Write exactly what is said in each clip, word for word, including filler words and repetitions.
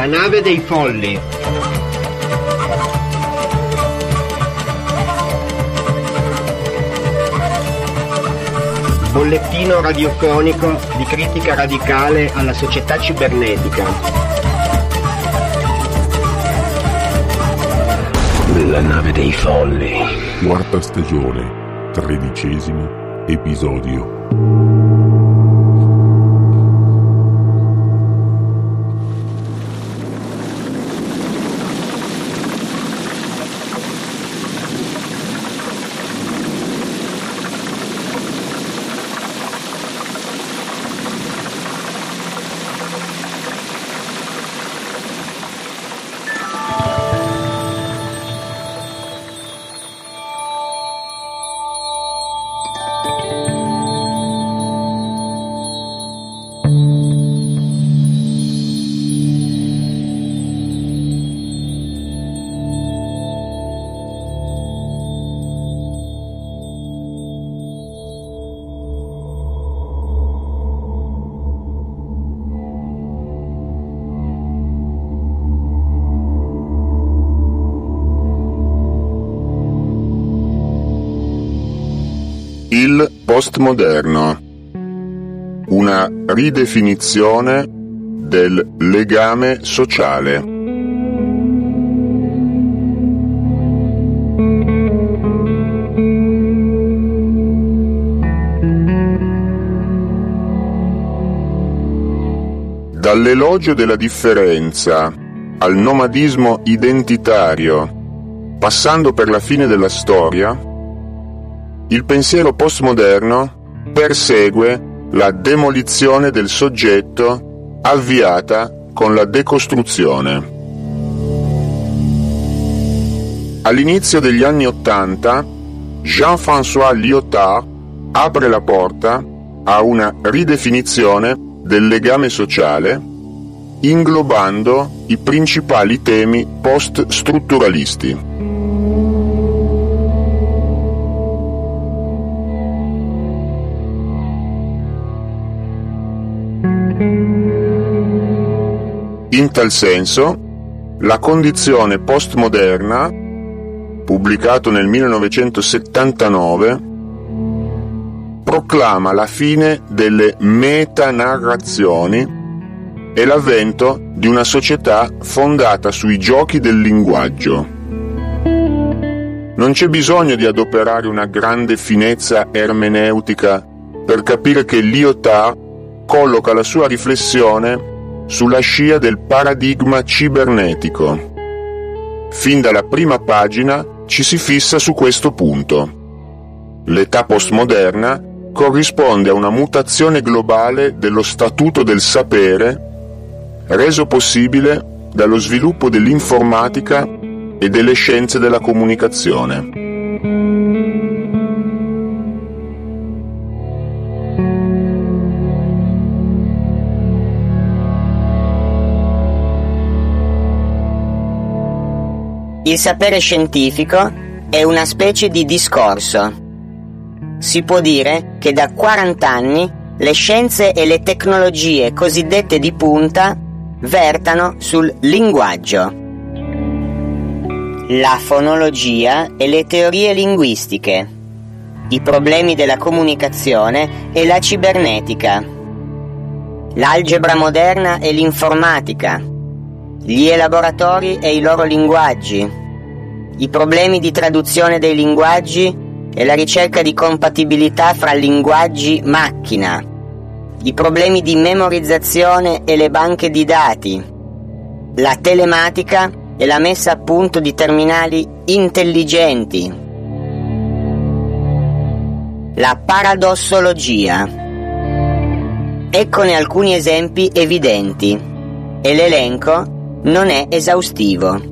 La nave dei folli. Bollettino radiofonico di critica radicale alla società cibernetica. La nave dei folli. Quarta stagione, tredicesimo episodio. Il postmoderno, una ridefinizione del legame sociale. Dall'elogio della differenza al nomadismo identitario, passando per la fine della storia, il pensiero postmoderno persegue la demolizione del soggetto avviata con la decostruzione. All'inizio degli anni Ottanta, Jean-François Lyotard apre la porta a una ridefinizione del legame sociale, inglobando i principali temi post-strutturalisti. In tal senso, La condizione postmoderna, pubblicato nel millenovecentosettantanove, proclama la fine delle metanarrazioni e l'avvento di una società fondata sui giochi del linguaggio. Non c'è bisogno di adoperare una grande finezza ermeneutica per capire che Lyotard colloca la sua riflessione sulla scia del paradigma cibernetico. Fin dalla prima pagina ci si fissa su questo punto. L'età postmoderna corrisponde a una mutazione globale dello statuto del sapere, reso possibile dallo sviluppo dell'informatica e delle scienze della comunicazione. Il sapere scientifico è una specie di discorso. Si può dire che da quaranta anni le scienze e le tecnologie cosiddette di punta vertano sul linguaggio. La fonologia e le teorie linguistiche, i problemi della comunicazione e la cibernetica, l'algebra moderna e l'informatica, gli elaboratori e i loro linguaggi, i problemi di traduzione dei linguaggi e la ricerca di compatibilità fra linguaggi macchina, i problemi di memorizzazione e le banche di dati, la telematica e la messa a punto di terminali intelligenti, la paradossologia. Eccone alcuni esempi evidenti, e l'elenco non è esaustivo.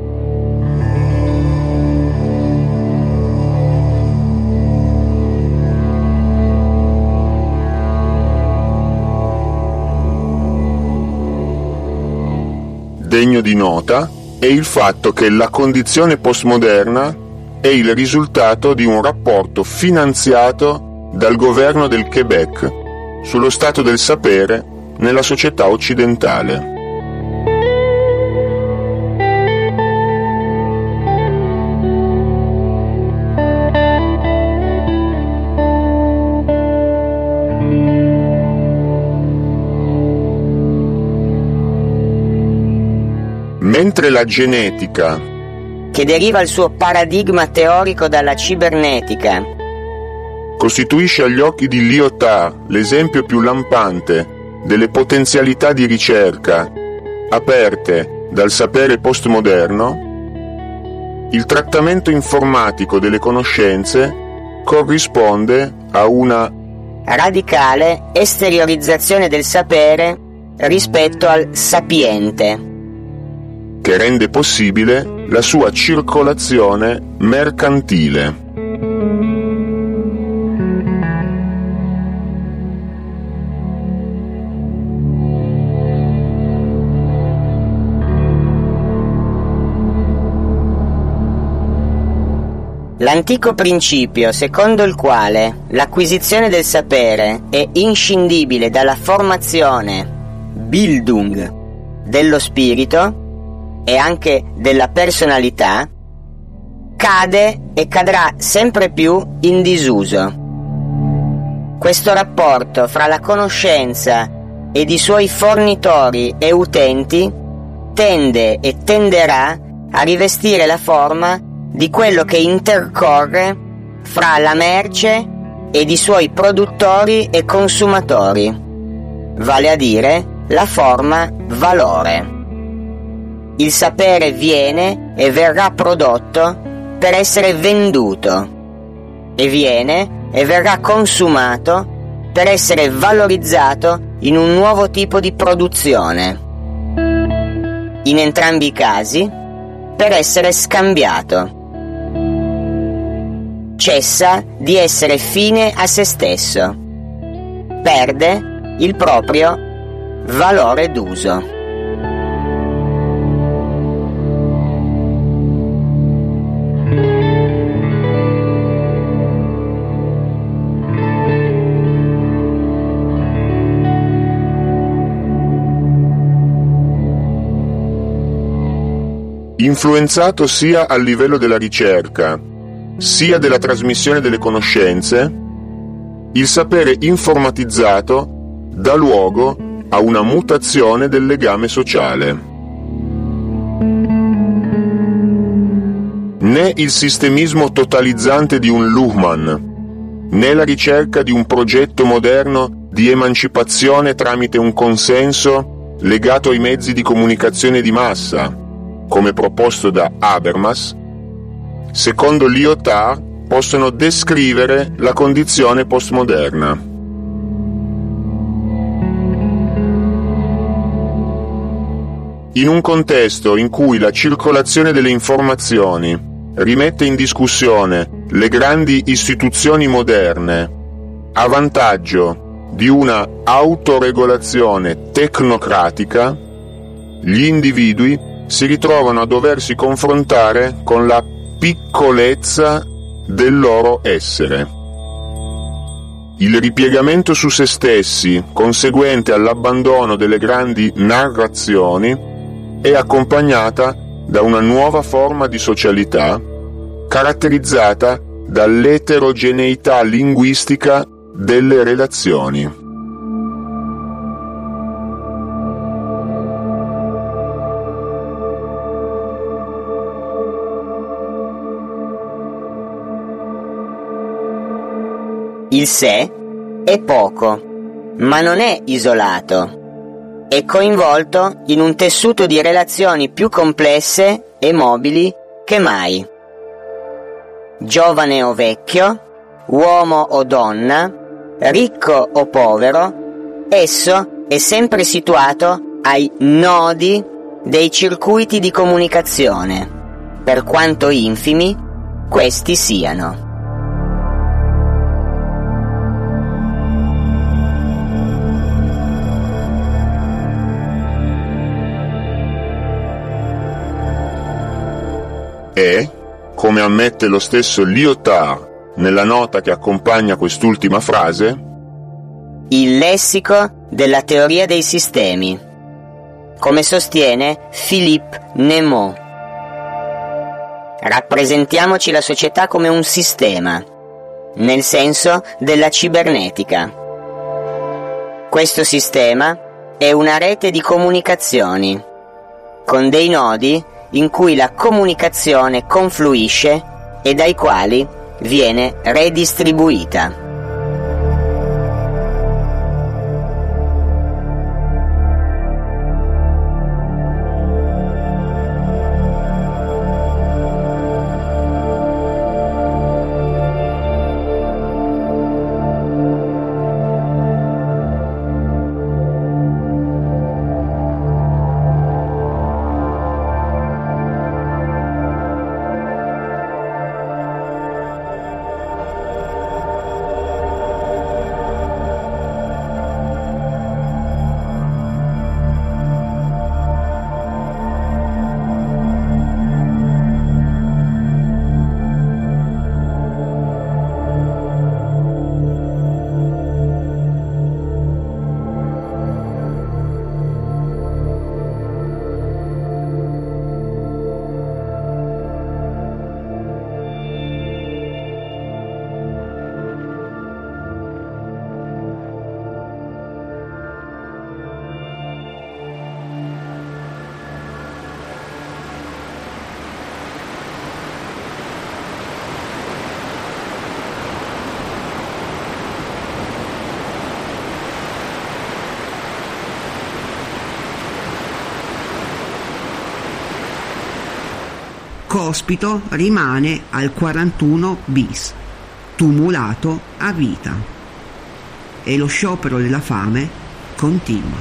Degno di nota è il fatto che la condizione postmoderna è il risultato di un rapporto finanziato dal governo del Québec, sullo stato del sapere nella società occidentale. la genetica, che deriva il suo paradigma teorico dalla cibernetica, costituisce agli occhi di Lyotard l'esempio più lampante delle potenzialità di ricerca aperte dal sapere postmoderno, il trattamento informatico delle conoscenze corrisponde a una radicale esteriorizzazione del sapere rispetto al sapiente, che rende possibile la sua circolazione mercantile. L'antico principio secondo il quale l'acquisizione del sapere è inscindibile dalla formazione, Bildung, dello spirito e anche della personalità, cade e cadrà sempre più in disuso. Questo rapporto fra la conoscenza ed i suoi fornitori e utenti tende e tenderà a rivestire la forma di quello che intercorre fra la merce ed i suoi produttori e consumatori, vale a dire la forma valore. Il sapere viene e verrà prodotto per essere venduto, e viene e verrà consumato per essere valorizzato in un nuovo tipo di produzione. In entrambi i casi, per essere scambiato. Cessa di essere fine a se stesso, perde il proprio valore d'uso. Influenzato sia a livello della ricerca, sia della trasmissione delle conoscenze, il sapere informatizzato dà luogo a una mutazione del legame sociale. Né il sistemismo totalizzante di un Luhmann, né la ricerca di un progetto moderno di emancipazione tramite un consenso legato ai mezzi di comunicazione di massa, come proposto da Habermas, secondo Lyotard, possono descrivere la condizione postmoderna. In un contesto in cui la circolazione delle informazioni rimette in discussione le grandi istituzioni moderne a vantaggio di una autoregolazione tecnocratica, gli individui si ritrovano a doversi confrontare con la piccolezza del loro essere. Il ripiegamento su se stessi, conseguente all'abbandono delle grandi narrazioni, è accompagnata da una nuova forma di socialità caratterizzata dall'eterogeneità linguistica delle relazioni. Il sé è poco, ma non è isolato. È coinvolto in un tessuto di relazioni più complesse e mobili che mai. Giovane o vecchio, uomo o donna, ricco o povero, esso è sempre situato ai nodi dei circuiti di comunicazione, per quanto infimi questi siano. E, come ammette lo stesso Lyotard nella nota che accompagna quest'ultima frase, il lessico della teoria dei sistemi, come sostiene Philippe Nemo. Rappresentiamoci la società come un sistema, nel senso della cibernetica. Questo sistema è una rete di comunicazioni, con dei nodi in cui la comunicazione confluisce e dai quali viene redistribuita. Cospito rimane al quarantuno bis, tumulato a vita, e lo sciopero della fame continua.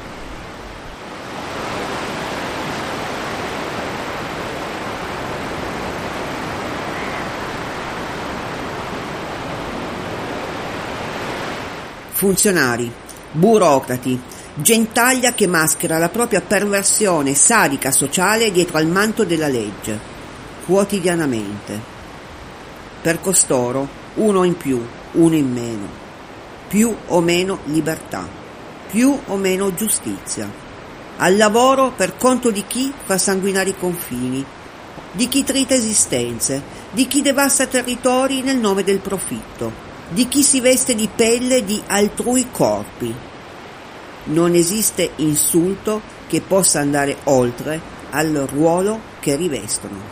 Funzionari, burocrati, gentaglia che maschera la propria perversione sadica sociale dietro al manto della legge, quotidianamente. Per costoro uno in più, uno in meno, più o meno libertà, più o meno giustizia, al lavoro per conto di chi fa sanguinare i confini, di chi trita esistenze, di chi devasta territori nel nome del profitto, di chi si veste di pelle di altrui corpi. Non esiste insulto che possa andare oltre al ruolo che rivestono.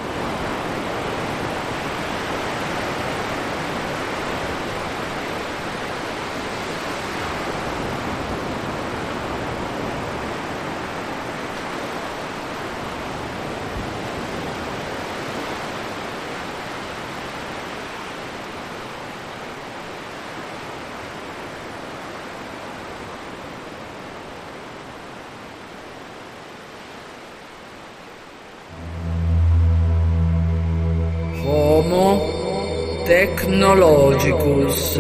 Homo technologicus.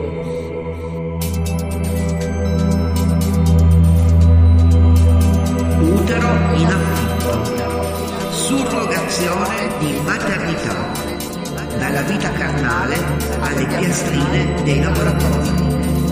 Utero in affitto. Surrogazione di maternità. Dalla vita carnale alle piastrine dei laboratori.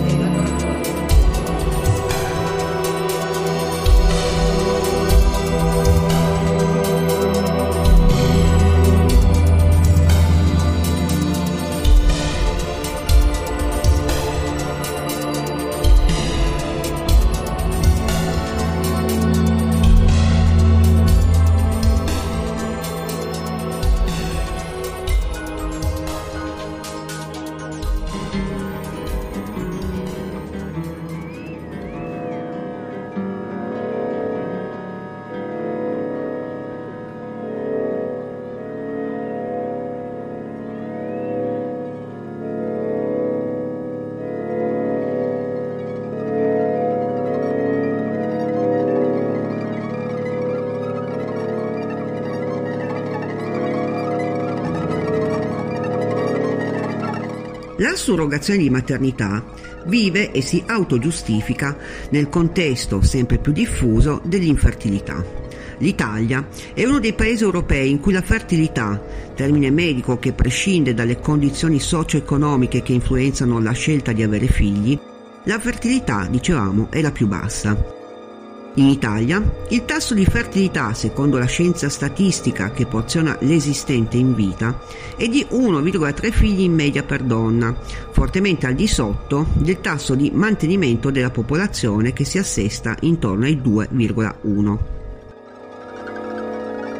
La surrogazione di maternità vive e si autogiustifica nel contesto sempre più diffuso dell'infertilità. L'Italia è uno dei paesi europei in cui la fertilità, termine medico che prescinde dalle condizioni socio-economiche che influenzano la scelta di avere figli, la fertilità, dicevamo, è la più bassa. In Italia il tasso di fertilità, secondo la scienza statistica che porziona l'esistente in vita, è di uno virgola tre figli in media per donna, fortemente al di sotto del tasso di mantenimento della popolazione che si assesta intorno ai due virgola uno.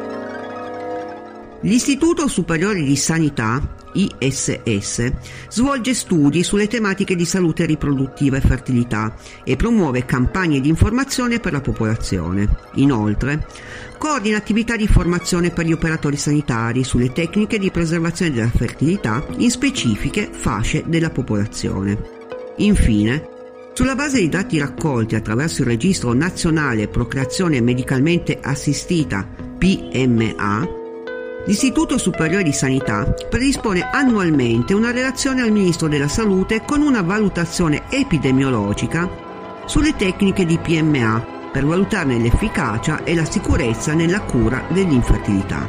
L'Istituto Superiore di Sanità, I S S, svolge studi sulle tematiche di salute riproduttiva e fertilità e promuove campagne di informazione per la popolazione. Inoltre, coordina attività di formazione per gli operatori sanitari sulle tecniche di preservazione della fertilità in specifiche fasce della popolazione. Infine, sulla base dei dati raccolti attraverso il Registro Nazionale Procreazione Medicalmente Assistita, P M A, l'Istituto Superiore di Sanità predispone annualmente una relazione al Ministro della Salute con una valutazione epidemiologica sulle tecniche di P M A per valutarne l'efficacia e la sicurezza nella cura dell'infertilità.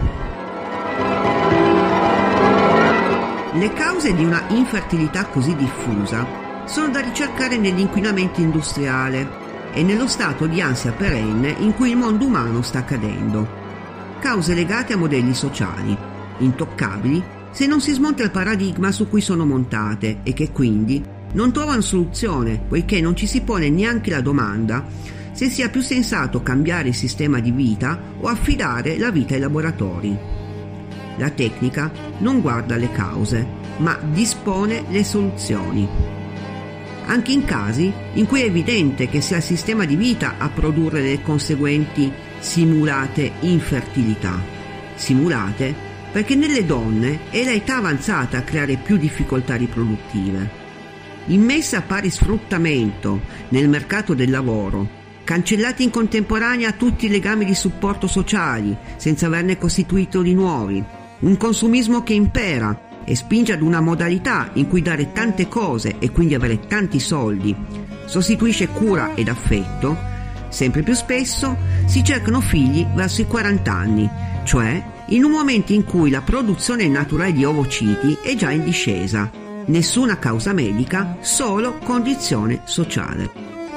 Le cause di una infertilità così diffusa sono da ricercare nell'inquinamento industriale e nello stato di ansia perenne in cui il mondo umano sta cadendo. Cause legate a modelli sociali, intoccabili se non si smonta il paradigma su cui sono montate e che quindi non trovano soluzione poiché non ci si pone neanche la domanda se sia più sensato cambiare il sistema di vita o affidare la vita ai laboratori. La tecnica non guarda le cause, ma dispone le soluzioni. Anche in casi in cui è evidente che sia il sistema di vita a produrre le conseguenti simulate infertilità. Simulate perché nelle donne è l'età avanzata a creare più difficoltà riproduttive. Immesse a pari sfruttamento nel mercato del lavoro, cancellati in contemporanea tutti i legami di supporto sociali senza averne costituito di nuovi, un consumismo che impera e spinge ad una modalità in cui dare tante cose e quindi avere tanti soldi sostituisce cura ed affetto, sempre più spesso si cercano figli verso i quaranta anni, cioè in un momento in cui la produzione naturale di ovociti è già in discesa. Nessuna causa medica, solo condizione sociale.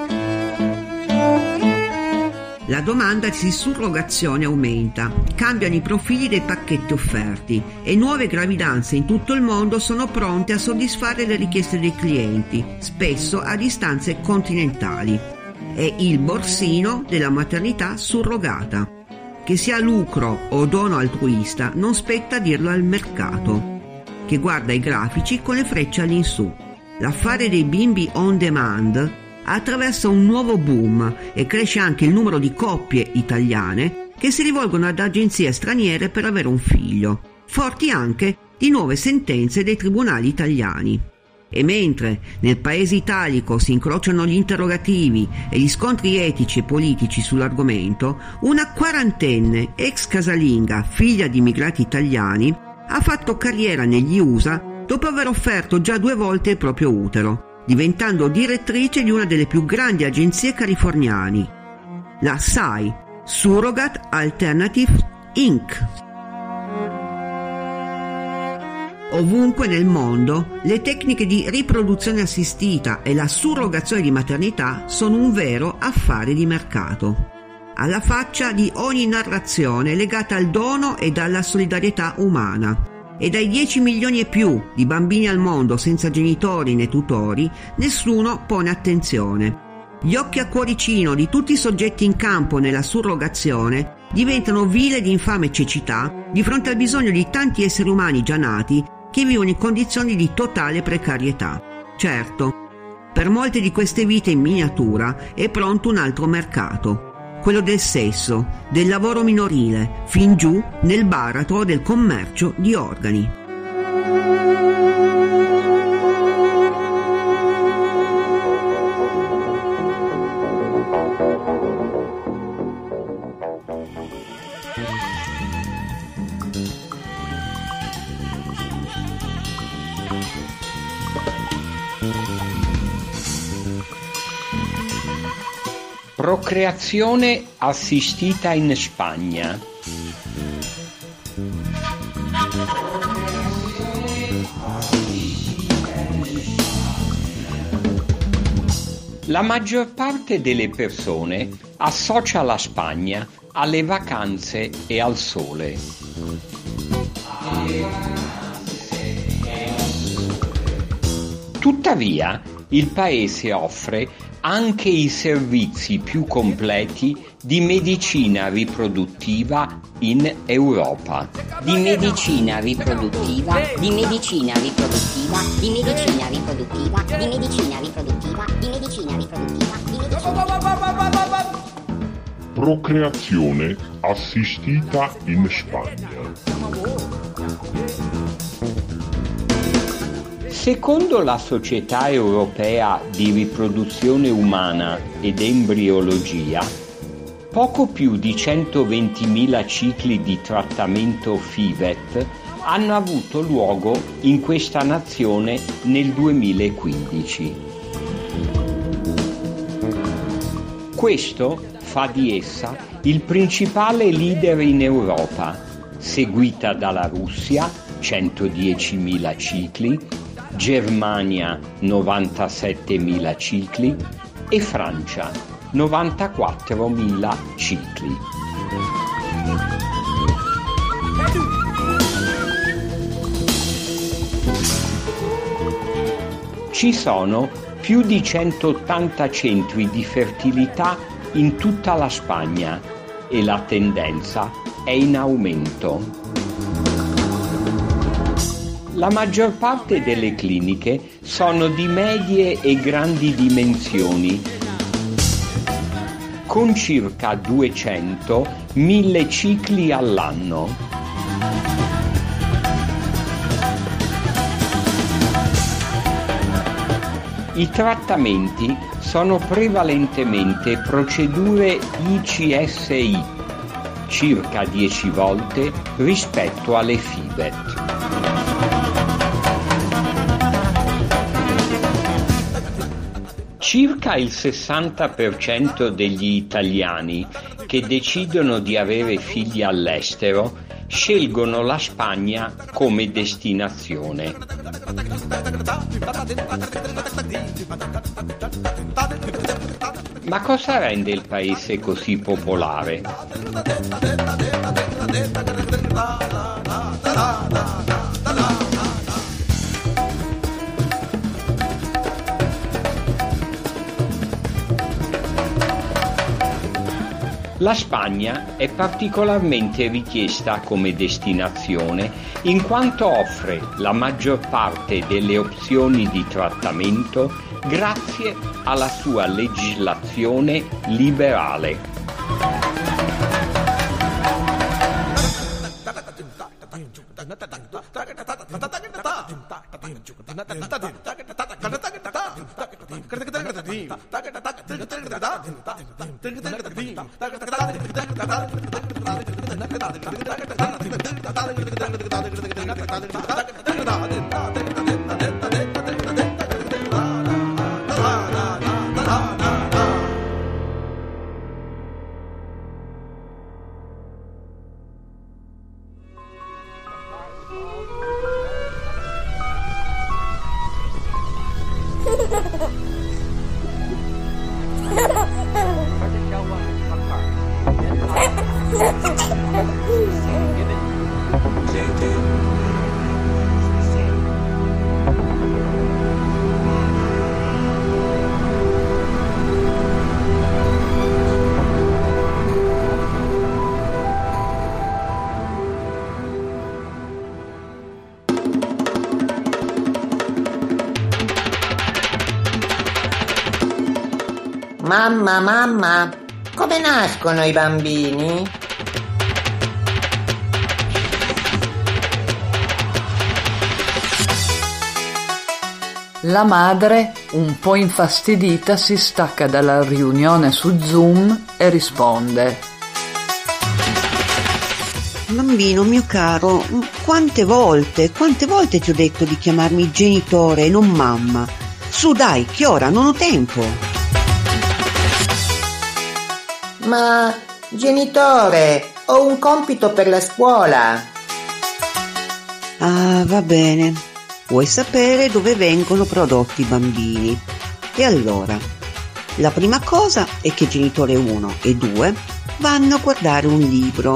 La domanda di surrogazione aumenta, cambiano i profili dei pacchetti offerti e nuove gravidanze in tutto il mondo sono pronte a soddisfare le richieste dei clienti, spesso a distanze continentali. È il borsino della maternità surrogata. Che sia lucro o dono altruista non spetta dirlo al mercato, che guarda i grafici con le frecce all'insù. L'affare dei bimbi on demand attraversa un nuovo boom e cresce anche il numero di coppie italiane che si rivolgono ad agenzie straniere per avere un figlio, forti anche di nuove sentenze dei tribunali italiani. E mentre nel paese italico si incrociano gli interrogativi e gli scontri etici e politici sull'argomento, una quarantenne ex casalinga, figlia di immigrati italiani, ha fatto carriera negli U S A dopo aver offerto già due volte il proprio utero, diventando direttrice di una delle più grandi agenzie californiane, la S A I, Surrogate Alternative incorporated. Ovunque nel mondo, le tecniche di riproduzione assistita e la surrogazione di maternità sono un vero affare di mercato. Alla faccia di ogni narrazione legata al dono ed alla solidarietà umana. E dai dieci milioni e più di bambini al mondo senza genitori né tutori, nessuno pone attenzione. Gli occhi a cuoricino di tutti i soggetti in campo nella surrogazione diventano vile ed infame cecità di fronte al bisogno di tanti esseri umani già nati che vivono in condizioni di totale precarietà. Certo, per molte di queste vite in miniatura è pronto un altro mercato, quello del sesso, del lavoro minorile, fin giù nel baratro del commercio di organi. Procreazione assistita in Spagna. La maggior parte delle persone associa la Spagna alle vacanze e al sole. Tuttavia, il paese offre anche i servizi più completi di medicina riproduttiva in Europa. Di medicina riproduttiva, di medicina riproduttiva, di medicina riproduttiva, di medicina riproduttiva, di medicina riproduttiva, di medicina. Procreazione assistita in Spagna. Secondo la Società Europea di Riproduzione Umana ed Embriologia, poco più di centoventimila cicli di trattamento F I V E T hanno avuto luogo in questa nazione nel duemilaquindici. Questo fa di essa il principale leader in Europa, seguita dalla Russia, centodiecimila cicli, Germania, novantasettemila cicli e Francia, novantaquattromila cicli. Ci sono più di centottanta centri di fertilità in tutta la Spagna e la tendenza è in aumento. La maggior parte delle cliniche sono di medie e grandi dimensioni, con circa duecento mille cicli all'anno. I trattamenti sono prevalentemente procedure I C S I, circa dieci volte rispetto alle F I V E T. Circa il sessanta per cento degli italiani che decidono di avere figli all'estero scelgono la Spagna come destinazione. Ma cosa rende il paese così popolare? La Spagna è particolarmente richiesta come destinazione in quanto offre la maggior parte delle opzioni di trattamento grazie alla sua legislazione liberale. Mamma, mamma, come nascono i bambini? La madre, un po' infastidita, si stacca dalla riunione su Zoom e risponde: Bambino mio caro, quante volte, quante volte ti ho detto di chiamarmi genitore e non mamma? Su dai, che ora non ho tempo. Ma, genitore, ho un compito per la scuola. Ah, va bene. Vuoi sapere dove vengono prodotti i bambini? E allora, la prima cosa è che genitore uno e due vanno a guardare un libro.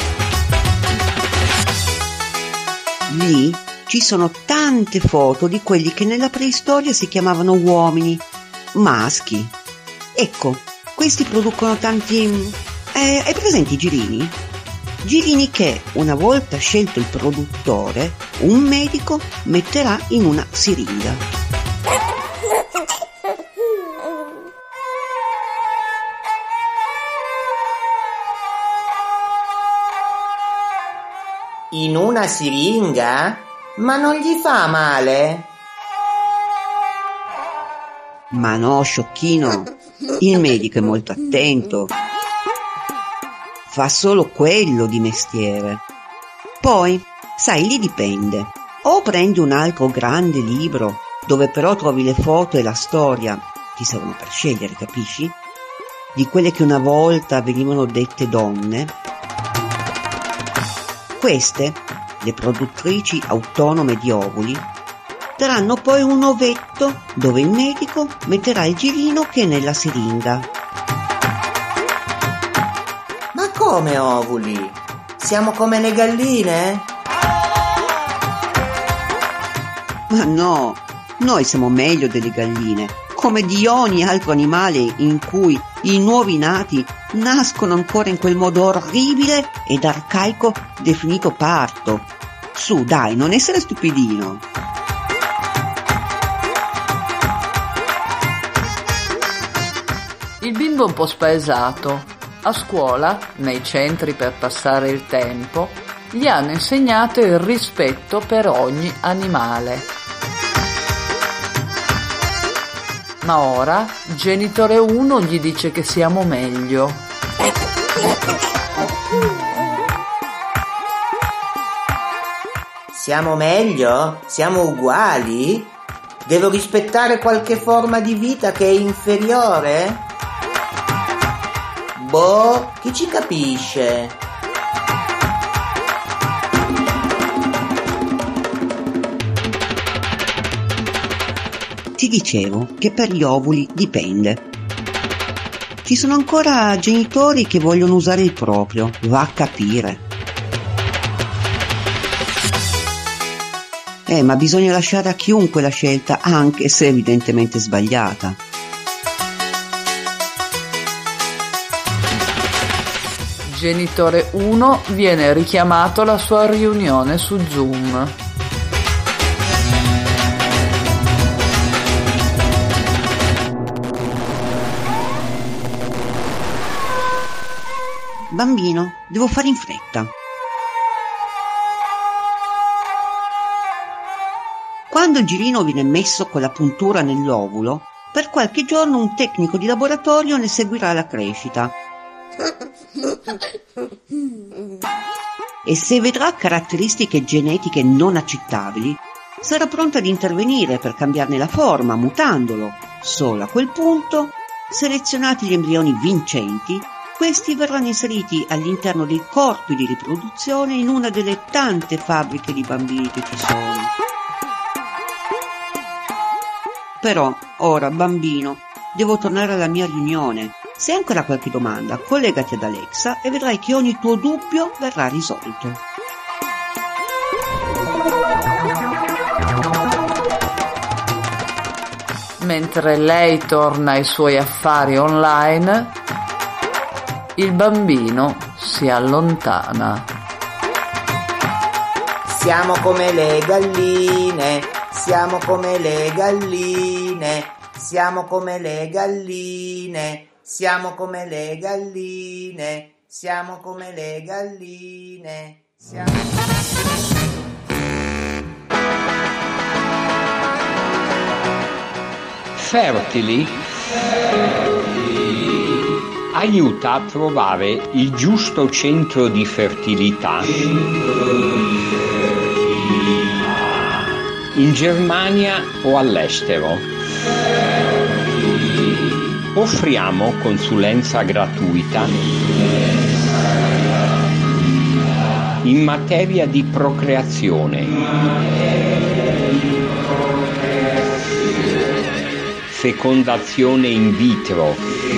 Lì ci sono tante foto di quelli che nella preistoria si chiamavano uomini, maschi. Ecco, questi producono tanti... Eh, hai presenti i girini? Girini che, una volta scelto il produttore, un medico metterà in una siringa. In una siringa? Ma non gli fa male? Ma no, sciocchino, il medico è molto attento. Fa solo quello di mestiere. Poi, sai, lì dipende. O prendi un altro grande libro, dove però trovi le foto e la storia, ti servono per scegliere, capisci? Di quelle che una volta venivano dette donne. Queste, le produttrici autonome di ovuli, daranno poi un ovetto dove il medico metterà il girino che è nella siringa. Ma come ovuli? Siamo come le galline? Ma no, noi siamo meglio delle galline, come di ogni altro animale in cui i nuovi nati nascono ancora in quel modo orribile ed arcaico definito parto. Su, dai, non essere stupidino. Il bimbo è un po' spaesato. A scuola, nei centri per passare il tempo, gli hanno insegnato il rispetto per ogni animale. Ma ora genitore uno gli dice che siamo meglio. Siamo meglio? Siamo uguali? Devo rispettare qualche forma di vita che è inferiore? Boh, chi ci capisce? Ti dicevo che per gli ovuli dipende. Ci sono ancora genitori che vogliono usare il proprio, va a capire. Eh, ma bisogna lasciare a chiunque la scelta, anche se evidentemente sbagliata. Genitore uno viene richiamato alla sua riunione su Zoom. Bambino, devo fare in fretta. Quando il girino viene messo con la puntura nell'ovulo, per qualche giorno un tecnico di laboratorio ne seguirà la crescita. E se vedrà caratteristiche genetiche non accettabili, sarà pronto ad intervenire per cambiarne la forma, mutandolo. Solo a quel punto, selezionati gli embrioni vincenti, questi verranno inseriti all'interno dei corpi di riproduzione in una delle tante fabbriche di bambini che ci sono. Però, ora, bambino, devo tornare alla mia riunione. Se hai ancora qualche domanda, collegati ad Alexa e vedrai che ogni tuo dubbio verrà risolto. Mentre lei torna ai suoi affari online, il bambino si allontana. Siamo come le galline, siamo come le galline, siamo come le galline, siamo come le galline, siamo come le galline, siamo... Fertili aiuta a trovare il giusto centro di fertilità in Germania o all'estero. Offriamo consulenza gratuita in materia di procreazione, fecondazione in vitro,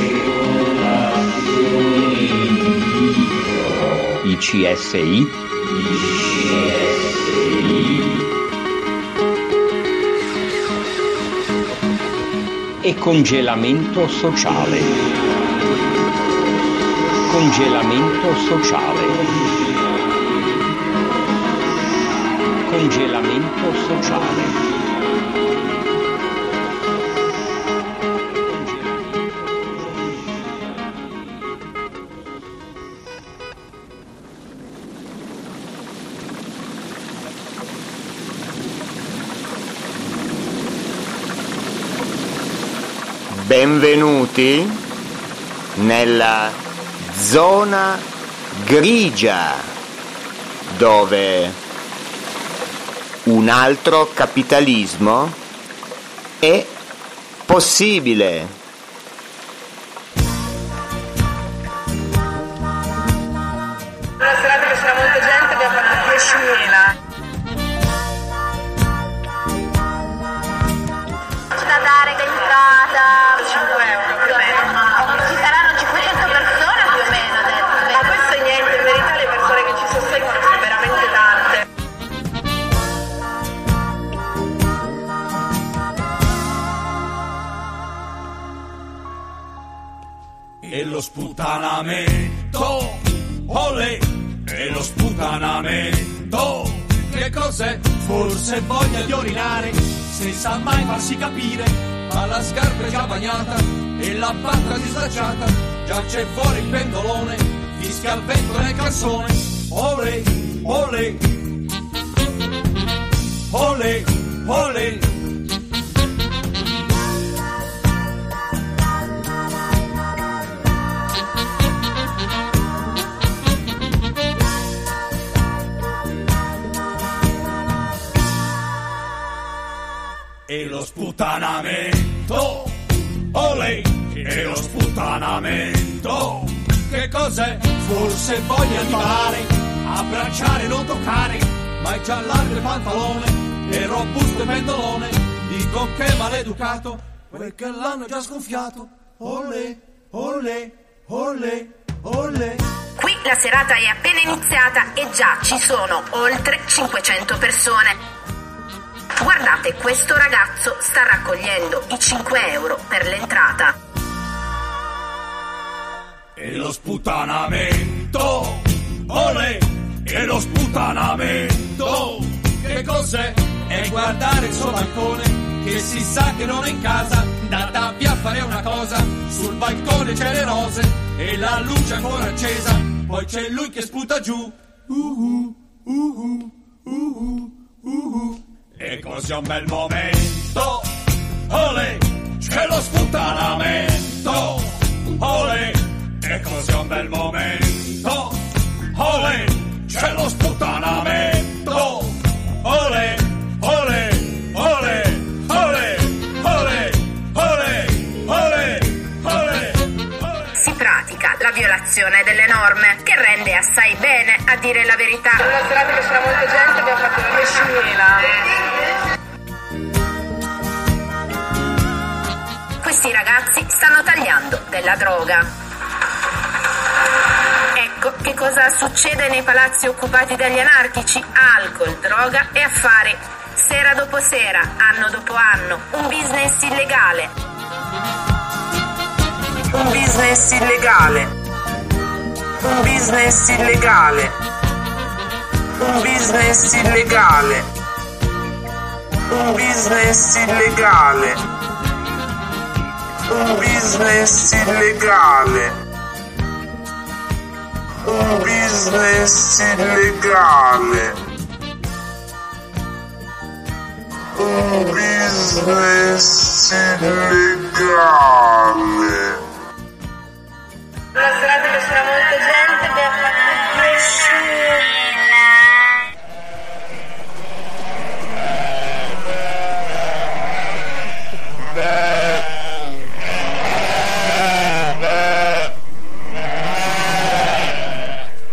I C S I, e congelamento sociale. Congelamento sociale. Congelamento sociale. Benvenuti nella zona grigia, dove un altro capitalismo è possibile. Una serata che c'era molta gente, abbiamo fatto diecimila. Da dare che entrata cinque euro più o meno. Ci saranno cinquecento persone più o meno adesso. Ma questo è niente, in verità le persone che ci sostengono sono veramente tante. E lo sputanamento, olè, e lo sputanamento, che cos'è? Forse voglia di orinare, senza mai farsi capire, ma la scarpa è già bagnata e la patta dislacciata, già c'è fuori il pendolone, fischia il vento nel calzone, olè, olè, olè, olè. E lo sputanamento, olè, e lo sputanamento, che cos'è? Forse voglia di mare, abbracciare e non toccare, ma è già largo il pantalone e robusto il pendolone, dico che maleducato, quel che l'hanno già sgonfiato, olè, olè, olè, olè. Qui la serata è appena iniziata e già ci sono oltre cinquecento persone. Guardate, questo ragazzo sta raccogliendo i cinque euro per l'entrata. E lo sputanamento, olè, e lo sputanamento, che cos'è? È guardare il suo balcone, che si sa che non è in casa, da davanti a fare una cosa, sul balcone c'è le rose, e la luce ancora accesa, poi c'è lui che sputa giù, uhu, uhu, uhu, uhu. E così è un bel momento, olè, c'è lo sputanamento, olè, e così è un bel momento, olè, c'è lo sputanamento, olè, olè, olè, olè, olè, olè, olè, olè. Si pratica la violazione delle norme, che rende assai bene, a dire la verità. In una serata che c'era molta gente abbiamo fatto diecimila. Questi ragazzi stanno tagliando della droga. Ecco che cosa succede nei palazzi occupati dagli anarchici: alcol, droga e affari. Sera dopo sera, anno dopo anno, un business illegale. Un business illegale. Un business illegale. Un business illegale. Un business illegale. Un business illegale. Un business illegale. Un business illegale. Una serata che c'era molta gente, abbiamo fatto diecimila.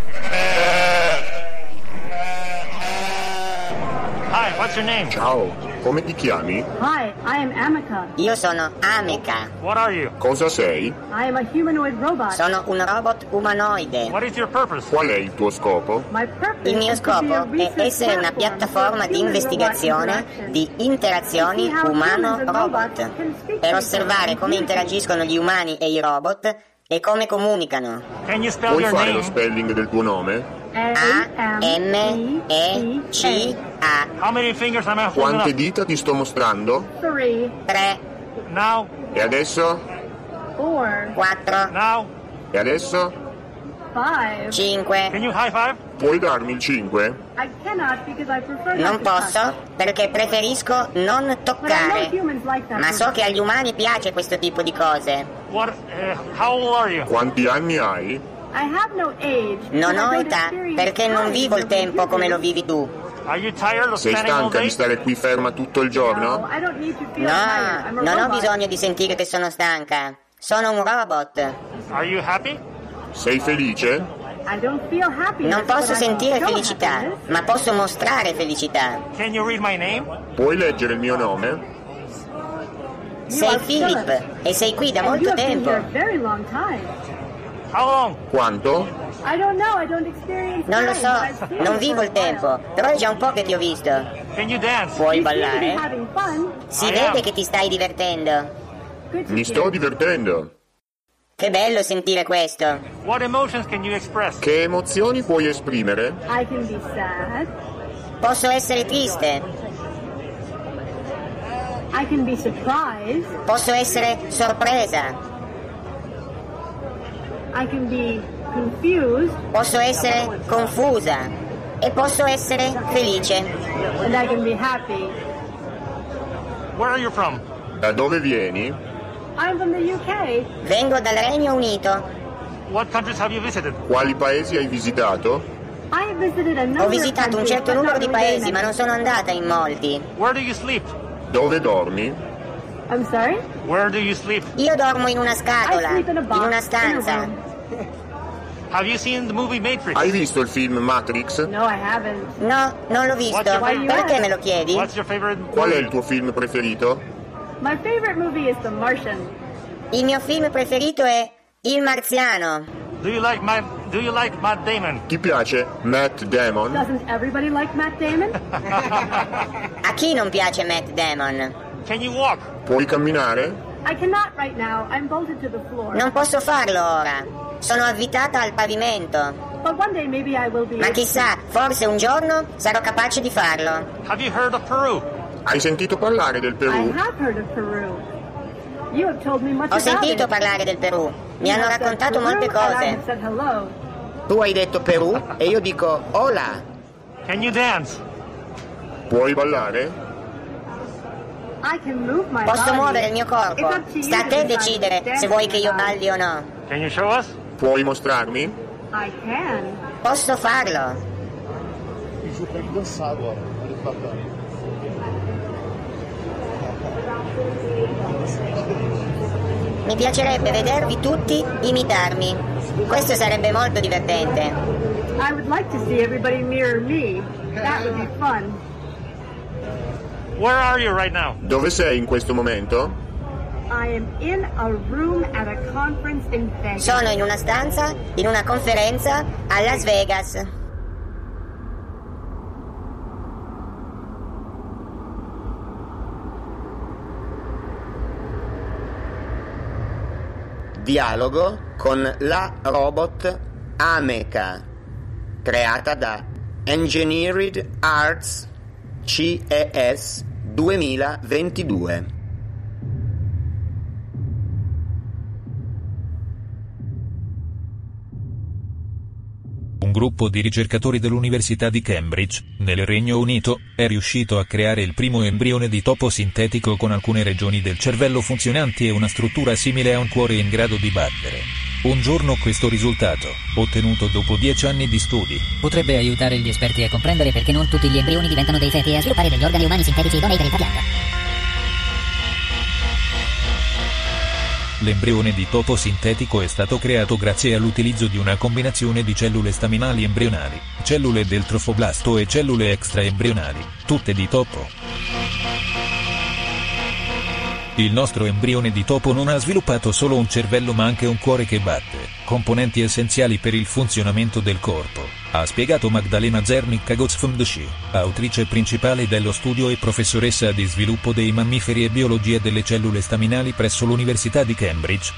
Hi, what's your name? Ciao. Come ti chiami? Hi, I am Amika. Io sono Amika. What are you? Cosa sei? I am a humanoid robot. Sono un robot umanoide. What is your purpose? Qual è il tuo scopo? My purpose Il mio is to be a scopo è research essere una platform piattaforma for di human-robot investigazione interaction. di interazioni To see how humans and robots umano-robot, can speak per to osservare each come other. interagiscono gli umani e i robot e come comunicano. Can you spell Puoi your fare name? lo spelling del tuo nome? A M E C A. How many fingers am I holding Quante up? dita ti sto mostrando? Three, tre, Now, E adesso? four, quattro, now. E adesso? five. cinque. Can you high five? Puoi darmi il cinque? I cannot because I prefer not Non to touch. posso perché preferisco non But I know toccare. humans like that. Ma so che agli umani piace questo tipo di cose. What? Uh, how old are you? Quanti anni hai? I have no age. Non but I ho don't età experience perché non time vivo il the way tempo you come do. lo vivi tu. Are you tired of Sei standing all stanca day? di stare qui ferma tutto il No, giorno? I don't need to feel tired. I'm No, a non ho robot. bisogno di sentire che sono stanca. Sono un robot. Are you happy? Sei felice? I don't feel happy. Non posso sentire Show felicità, happiness. ma posso mostrare felicità. Can you read my name? Puoi leggere il mio nome? Sei Philip e sei qui da And you molto have been tempo. here a very long time. How long? Quanto? I don't know. I don't experience Non lo time, so, but I've seen non it vivo for il a while. tempo, però è già un po' che ti ho visto. Can you dance? Puoi You seem to be ballare? having fun. Si I vede am. che ti stai divertendo. Good to Mi hear. sto divertendo. Che bello sentire questo. What emotions can you express? Che emozioni puoi esprimere? I can be sad. Posso essere triste, I can be surprised. posso essere sorpresa, I can be confused. posso essere confusa e posso essere felice. And I can be happy. Where are you from? Da dove vieni? I'm from the U K. Vengo dal Regno Unito. What countries have you visited? Quali paesi hai visitato? I have visited a number Ho of visitato un countries, certo but numero not di really very paesi, ma many. non sono andata in molti. Where do you sleep? Dove dormi? I'm sorry? Where do you sleep? Io dormo in una I scatola, sleep in a in box. una in a stanza. room. Have you seen the movie Matrix? Hai visto il film Matrix? No, I haven't. No, non l'ho visto. What's your favorite- Perché me lo chiedi? What's your favorite Qual è movie? il tuo film preferito? My favorite movie is The Martian. Il mio film preferito è Il Marziano. Do you like Matt? Do you like Matt Damon? Ti piace Matt Damon? Doesn't everybody like Matt Damon? A chi non piace Matt Damon? Can you walk? Puoi camminare? I cannot right now. I'm bolted to the floor. Non posso farlo ora. Sono avvitata al pavimento. But one day maybe I will be. Ma chissà, forse un giorno sarò capace di farlo. Have you heard of Peru? Hai sentito parlare del I Perù? have heard of Peru. You have told me much Ho about sentito it. parlare del Perù. Mi You hanno have said raccontato Peru, molte and I cose. have said hello. Tu hai detto Perù e io dico hola. Can you dance? Puoi ballare? I can move my Posso body. muovere il mio It's corpo. up to you Sta a to te decide decidere to dance se vuoi che io or not. balli o no. Can you show us? Puoi mostrarmi? I can. Posso farlo. Mi piacerebbe vedervi tutti imitarmi. Questo sarebbe molto divertente. I would like to see everybody mirror me. That would be fun. Where are you right now? Dove sei in questo momento? I am in a room at a conference in Vegas. Sono in una stanza, in una conferenza a Las Vegas. Dialogo con la robot Ameka, creata da Engineered Arts C E S duemilaventidue. Un gruppo di ricercatori dell'Università di Cambridge, nel Regno Unito, è riuscito a creare il primo embrione di topo sintetico con alcune regioni del cervello funzionanti e una struttura simile a un cuore in grado di battere. Un giorno questo risultato, ottenuto dopo dieci anni di studi, potrebbe aiutare gli esperti a comprendere perché non tutti gli embrioni diventano dei feti e a sviluppare degli organi umani sintetici idonei per il trapianto. l'embrione di topo sintetico è stato creato grazie all'utilizzo di una combinazione di cellule staminali embrionali, cellule del trofoblasto e cellule extraembrionali, tutte di topo. Il nostro embrione di topo non ha sviluppato solo un cervello ma anche un cuore che batte, componenti essenziali per il funzionamento del corpo, ha spiegato Magdalena Zernicka-Gozfundshi, autrice principale dello studio e professoressa di sviluppo dei mammiferi e biologia delle cellule staminali presso l'Università di Cambridge.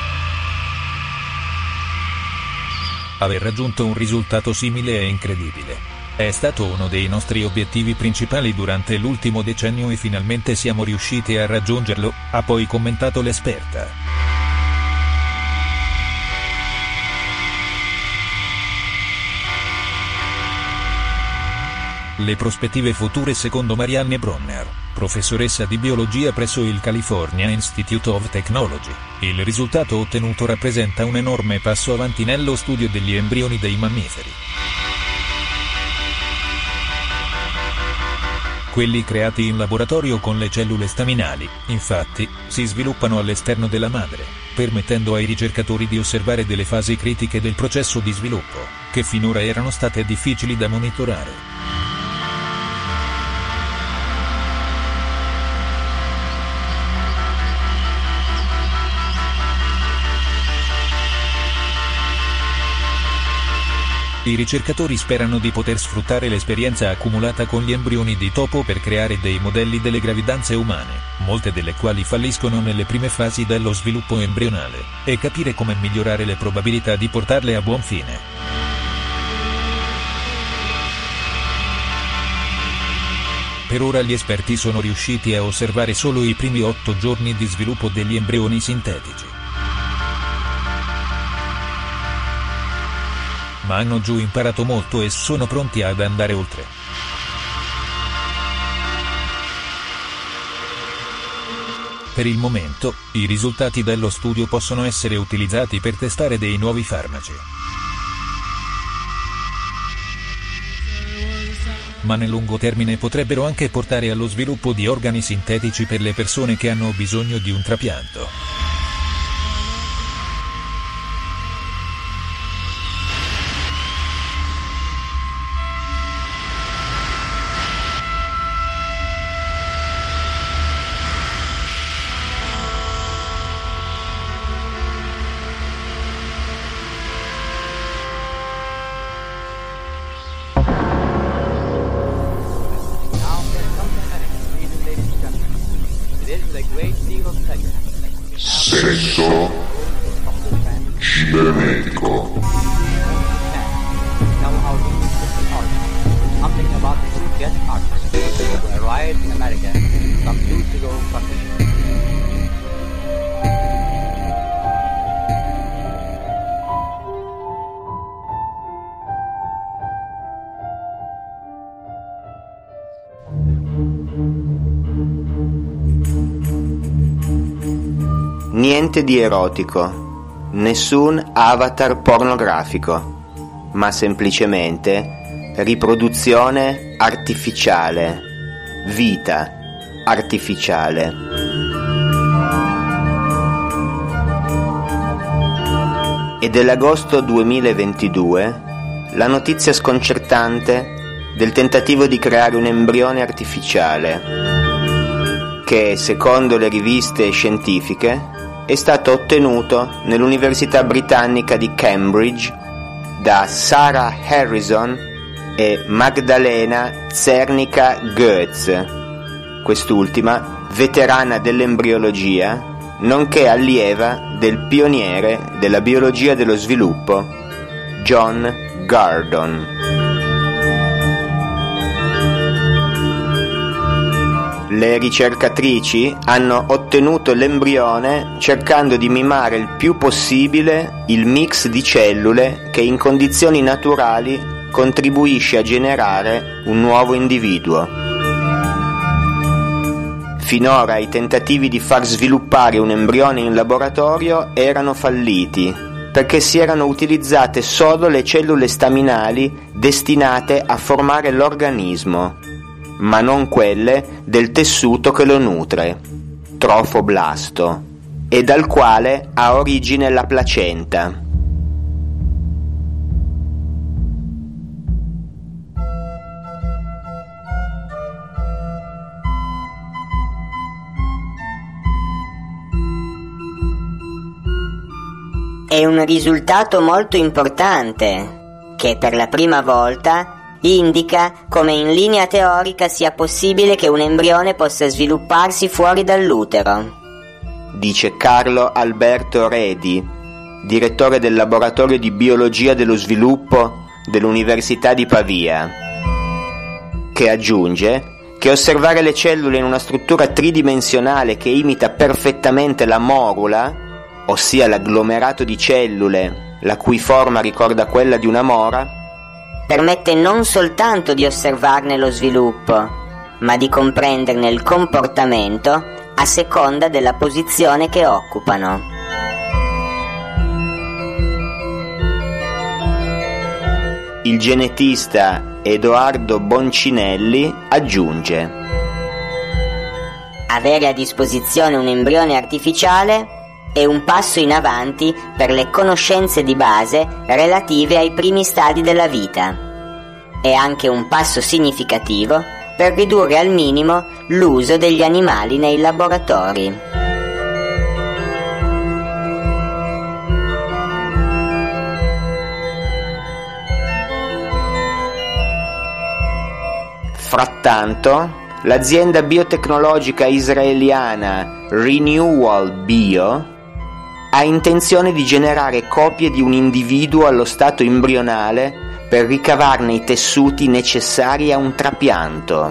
Aver raggiunto un risultato simile è incredibile. È stato uno dei nostri obiettivi principali durante l'ultimo decennio e finalmente siamo riusciti a raggiungerlo, ha poi commentato l'esperta. Le prospettive future secondo Marianne Bronner, professoressa di biologia presso il California Institute of Technology. Il risultato ottenuto rappresenta un enorme passo avanti nello studio degli embrioni dei mammiferi. Quelli creati in laboratorio con le cellule staminali, infatti, si sviluppano all'esterno della madre, permettendo ai ricercatori di osservare delle fasi critiche del processo di sviluppo, che finora erano state difficili da monitorare. I ricercatori sperano di poter sfruttare l'esperienza accumulata con gli embrioni di topo per creare dei modelli delle gravidanze umane, molte delle quali falliscono nelle prime fasi dello sviluppo embrionale, e capire come migliorare le probabilità di portarle a buon fine. Per ora gli esperti sono riusciti a osservare solo i primi otto giorni di sviluppo degli embrioni sintetici. Ma hanno già imparato molto e sono pronti ad andare oltre. Per il momento, i risultati dello studio possono essere utilizzati per testare dei nuovi farmaci. Ma nel lungo termine potrebbero anche portare allo sviluppo di organi sintetici per le persone che hanno bisogno di un trapianto. Sesso cibernetico. Niente di erotico, nessun avatar pornografico, ma semplicemente riproduzione artificiale, vita artificiale. È dell'agosto duemilaventidue la notizia sconcertante del tentativo di creare un embrione artificiale che, secondo le riviste scientifiche, è stato ottenuto nell'Università britannica di Cambridge da Sarah Harrison e Magdalena Zernicka-Götz, quest'ultima veterana dell'embriologia, nonché allieva del pioniere della biologia dello sviluppo, John Gurdon. Le ricercatrici hanno ottenuto l'embrione cercando di mimare il più possibile il mix di cellule che in condizioni naturali contribuisce a generare un nuovo individuo. Finora i tentativi di far sviluppare un embrione in laboratorio erano falliti, perché si erano utilizzate solo le cellule staminali destinate a formare l'organismo, ma non quelle del tessuto che lo nutre, trofoblasto, e dal quale ha origine la placenta. È un risultato molto importante, che per la prima volta indica come in linea teorica sia possibile che un embrione possa svilupparsi fuori dall'utero. Dice Carlo Alberto Redi, direttore del laboratorio di biologia dello sviluppo dell'Università di Pavia, che aggiunge che osservare le cellule in una struttura tridimensionale che imita perfettamente la morula, ossia l'agglomerato di cellule la cui forma ricorda quella di una mora, permette non soltanto di osservarne lo sviluppo, ma di comprenderne il comportamento a seconda della posizione che occupano. Il genetista Edoardo Boncinelli aggiunge: avere a disposizione un embrione artificiale è un passo in avanti per le conoscenze di base relative ai primi stadi della vita. È anche un passo significativo per ridurre al minimo l'uso degli animali nei laboratori. Frattanto, l'azienda biotecnologica israeliana Renewal Bio ha intenzione di generare copie di un individuo allo stato embrionale per ricavarne i tessuti necessari a un trapianto.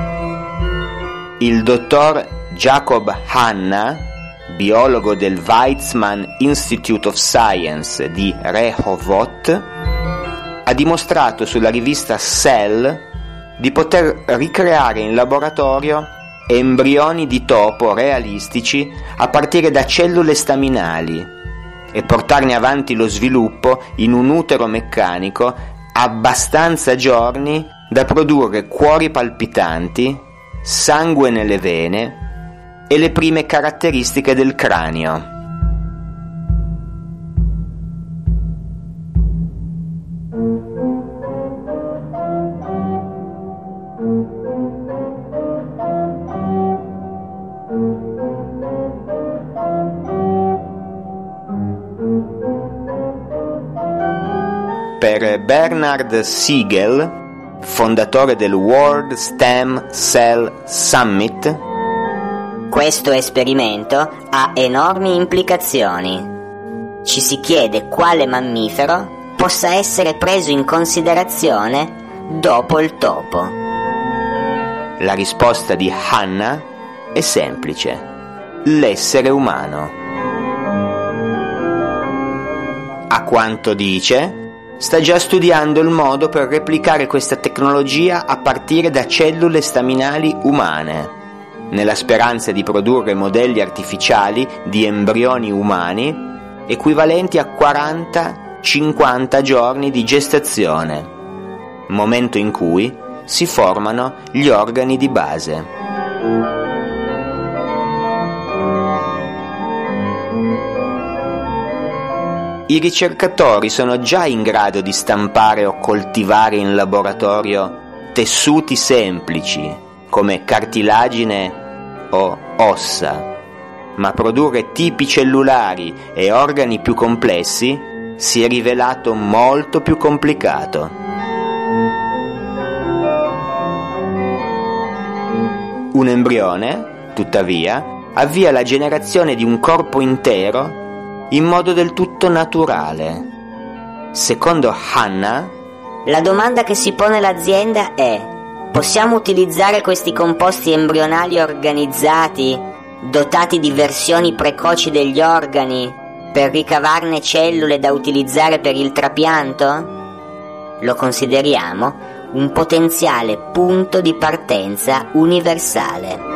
Il dottor Jacob Hanna, biologo del Weizmann Institute of Science di Rehovot, ha dimostrato sulla rivista Cell di poter ricreare in laboratorio embrioni di topo realistici a partire da cellule staminali e portarne avanti lo sviluppo in un utero meccanico abbastanza giorni da produrre cuori palpitanti, sangue nelle vene e le prime caratteristiche del cranio. Per Bernard Siegel, fondatore del World Stem Cell Summit, questo esperimento ha enormi implicazioni. Ci si chiede quale mammifero possa essere preso in considerazione dopo il topo. La risposta di Hanna è semplice: l'essere umano. A quanto dice, sta già studiando il modo per replicare questa tecnologia a partire da cellule staminali umane, nella speranza di produrre modelli artificiali di embrioni umani equivalenti a quaranta cinquanta giorni di gestazione, momento in cui si formano gli organi di base. I ricercatori sono già in grado di stampare o coltivare in laboratorio tessuti semplici come cartilagine o ossa, ma produrre tipi cellulari e organi più complessi si è rivelato molto più complicato. Un embrione, tuttavia, avvia la generazione di un corpo intero in modo del tutto naturale. Secondo Hanna, la domanda che si pone l'azienda è: possiamo utilizzare questi composti embrionali organizzati, dotati di versioni precoci degli organi, per ricavarne cellule da utilizzare per il trapianto? Lo consideriamo un potenziale punto di partenza universale.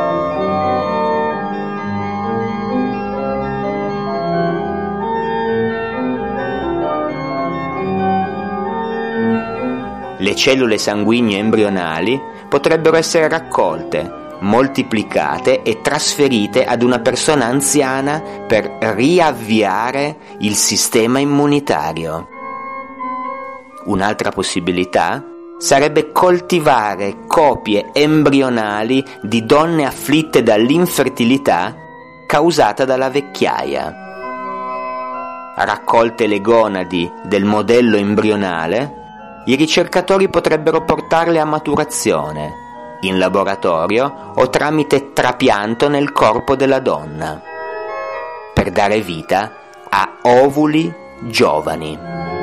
Le cellule sanguigne embrionali potrebbero essere raccolte, moltiplicate e trasferite ad una persona anziana per riavviare il sistema immunitario. Un'altra possibilità sarebbe coltivare copie embrionali di donne afflitte dall'infertilità causata dalla vecchiaia. raccolte le gonadi del modello embrionale, i ricercatori potrebbero portarle a maturazione, in laboratorio o tramite trapianto nel corpo della donna, per dare vita a ovuli giovani.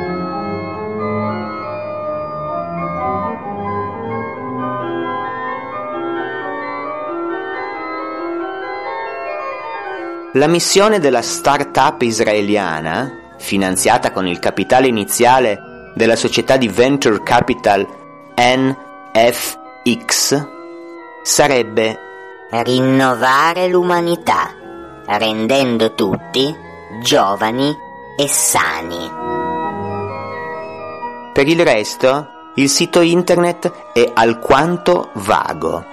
La missione della start-up israeliana, finanziata con il capitale iniziale della società di venture capital N F X, sarebbe rinnovare l'umanità, rendendo tutti giovani e sani. Per il resto, il sito internet è alquanto vago.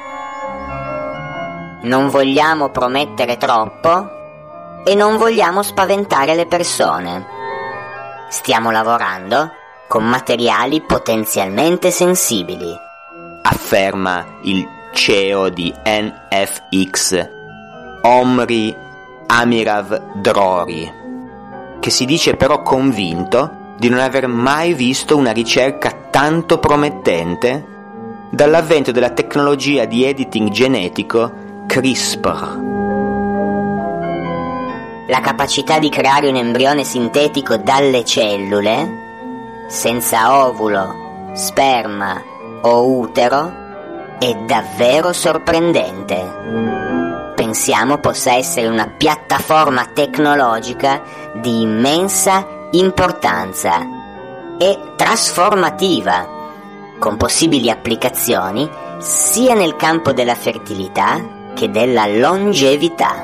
Non vogliamo promettere troppo e non vogliamo spaventare le persone. Stiamo lavorando con materiali potenzialmente sensibili, afferma il C E O di N F X, Omri Amirav Drori, che si dice però convinto di non aver mai visto una ricerca tanto promettente dall'avvento della tecnologia di editing genetico CRISPR. La capacità di creare un embrione sintetico dalle cellule, senza ovulo, sperma o utero, è davvero sorprendente. Pensiamo possa essere una piattaforma tecnologica di immensa importanza e trasformativa, con possibili applicazioni sia nel campo della fertilità che della longevità.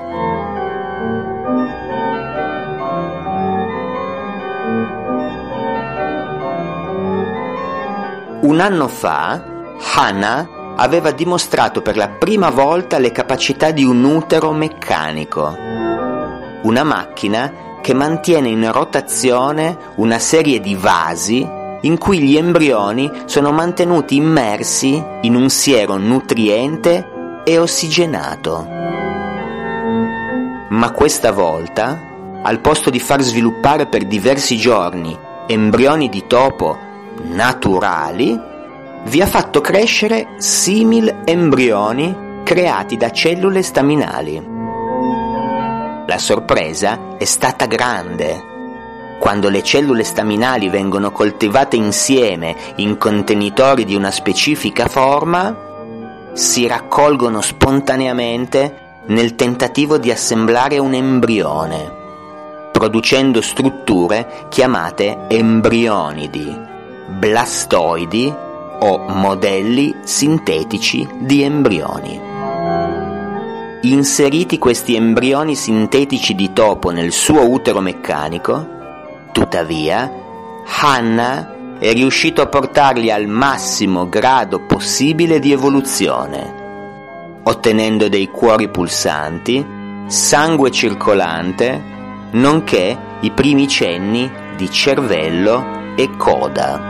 Un anno fa, Hannah aveva dimostrato per la prima volta le capacità di un utero meccanico, una macchina che mantiene in rotazione una serie di vasi in cui gli embrioni sono mantenuti immersi in un siero nutriente e ossigenato. Ma questa volta, al posto di far sviluppare per diversi giorni embrioni di topo naturali, vi ha fatto crescere simil embrioni creati da cellule staminali. La sorpresa è stata grande. Quando le cellule staminali vengono coltivate insieme in contenitori di una specifica forma, si raccolgono spontaneamente nel tentativo di assemblare un embrione, producendo strutture chiamate embrionidi, blastoidi o modelli sintetici di embrioni. Inseriti questi embrioni sintetici di topo nel suo utero meccanico, tuttavia, Hannah è riuscito a portarli al massimo grado possibile di evoluzione, ottenendo dei cuori pulsanti, sangue circolante, nonché i primi cenni di cervello e coda.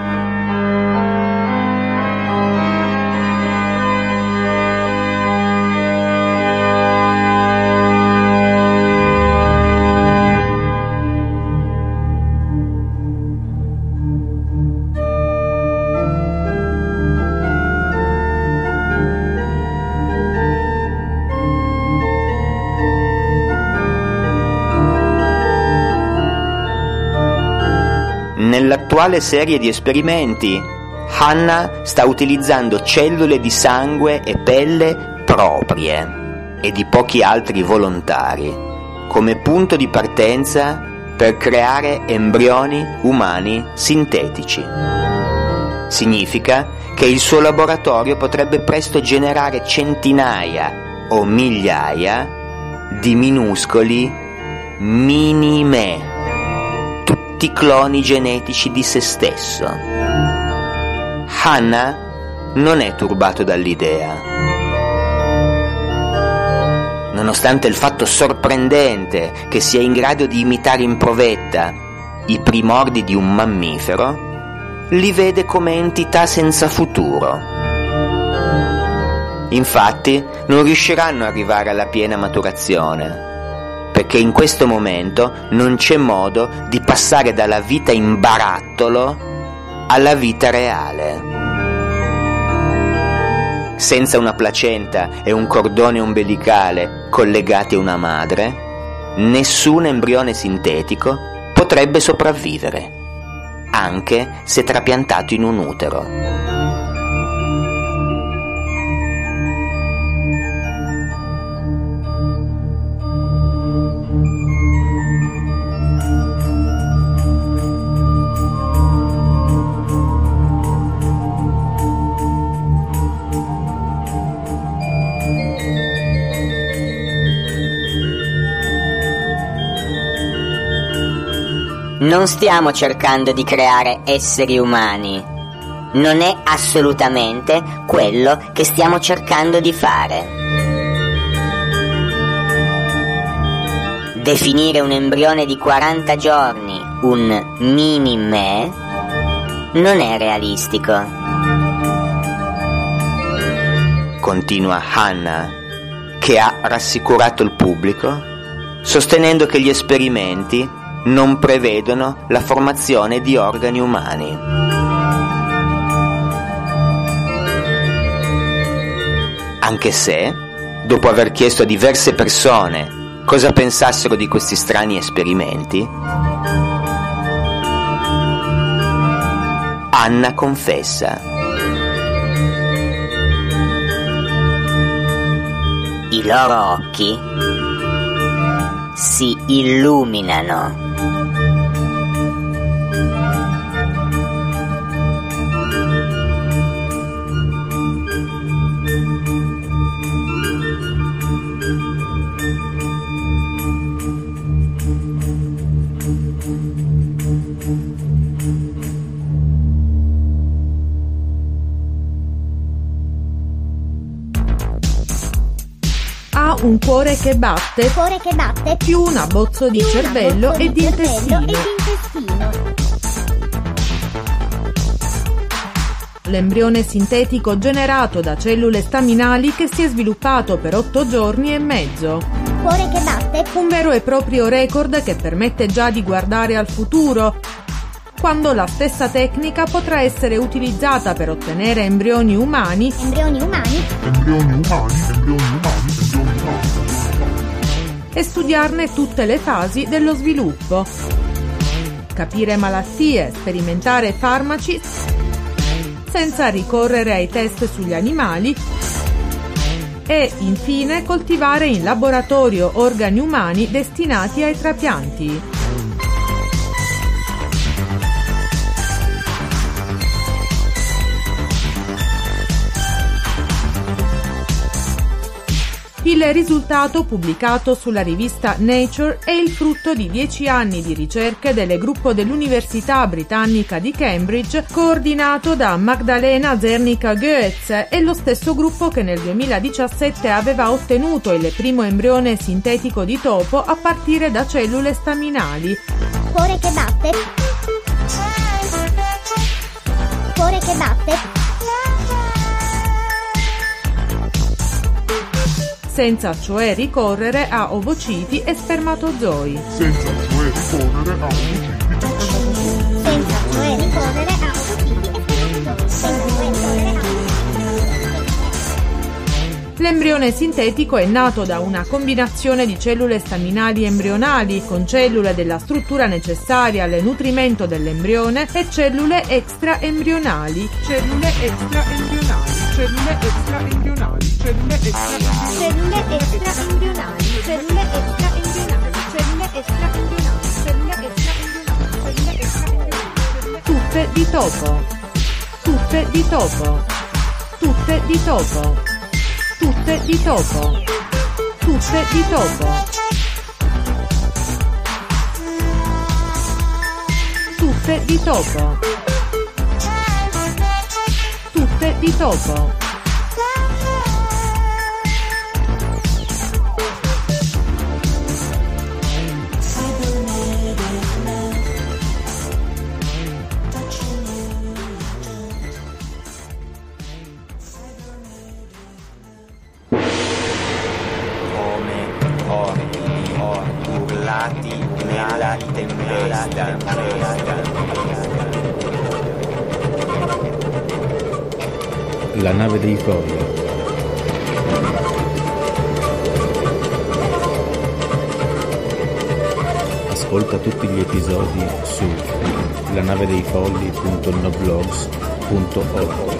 Nell'attuale serie di esperimenti, Hannah sta utilizzando cellule di sangue e pelle proprie e di pochi altri volontari come punto di partenza per creare embrioni umani sintetici. Significa che il suo laboratorio potrebbe presto generare centinaia o migliaia di minuscoli mini-me, cloni genetici di se stesso. Hannah non è turbato dall'idea. Nonostante il fatto sorprendente che sia in grado di imitare in provetta i primordi di un mammifero, li vede come entità senza futuro. Infatti, non riusciranno ad arrivare alla piena maturazione. perché in questo momento non c'è modo di passare dalla vita in barattolo alla vita reale. Senza una placenta e un cordone ombelicale collegati a una madre, nessun embrione sintetico potrebbe sopravvivere, anche se trapiantato in un utero. Non stiamo cercando di creare esseri umani. Non è assolutamente quello che stiamo cercando di fare. Definire un embrione di quaranta giorni un mini me non è realistico. Continua Hannah, che ha rassicurato il pubblico, sostenendo che gli esperimenti non prevedono la formazione di organi umani. Anche se, dopo aver chiesto a diverse persone cosa pensassero di questi strani esperimenti, Anna confessa: i loro occhi si illuminano. Un cuore che batte, cuore che batte più un abbozzo di cervello e di intestino. e di intestino. L'embrione sintetico generato da cellule staminali che si è sviluppato per otto giorni e mezzo. Cuore che batte. Un vero e proprio record che permette già di guardare al futuro, quando la stessa tecnica potrà essere utilizzata per ottenere embrioni umani, embrioni umani, embrioni umani, embrioni umani, embrioni umani, e studiarne tutte le fasi dello sviluppo. Capire malattie, sperimentare farmaci senza ricorrere ai test sugli animali e, infine, coltivare in laboratorio organi umani destinati ai trapianti. Il risultato, pubblicato sulla rivista Nature, è il frutto di dieci anni di ricerche del gruppo dell'Università Britannica di Cambridge, coordinato da Magdalena Zernicka-Goetz, e lo stesso gruppo che nel duemiladiciassette aveva ottenuto il primo embrione sintetico di topo a partire da cellule staminali. Cuore che batte. Cuore che batte. Senza cioè ricorrere a ovociti e spermatozoi. Senza cioè ricorrere a ovociti e spermatozoi. Senza cioè ricorrere a ovociti e spermatozoi. L'embrione sintetico è nato da una combinazione di cellule staminali embrionali con cellule della struttura necessaria al nutrimento dell'embrione e cellule extraembrionali. Cellule extraembrionali. Cellule extraembrionali. Cellule extraembrionali. Cellule extraembrionali. Cellule extraembrionali. Cellule extraembrionali. Cellule extraembrionali. Cellule extraembrionali. Tutte di topo. Tutte di topo. Tutte di topo. Tutte di topo. Tutte di topo. Tutte di topo. Tutte di topo. Come ordini, ordini. Nullati nella tempesta. La nave dei folli. Ascolta tutti gli episodi su lanavedeifolli punto noblogs punto org.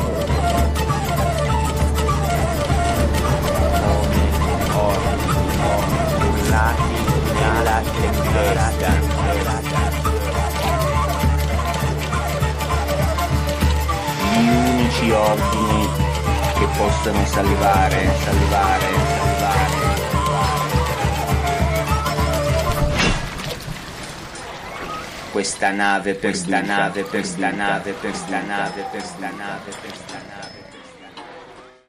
Nella tempesta. Gli unici ordini che possono salvare, salvare, salvare. Questa nave, per sta nave, per sta nave, per sta nave, per sta nave, per sta nave.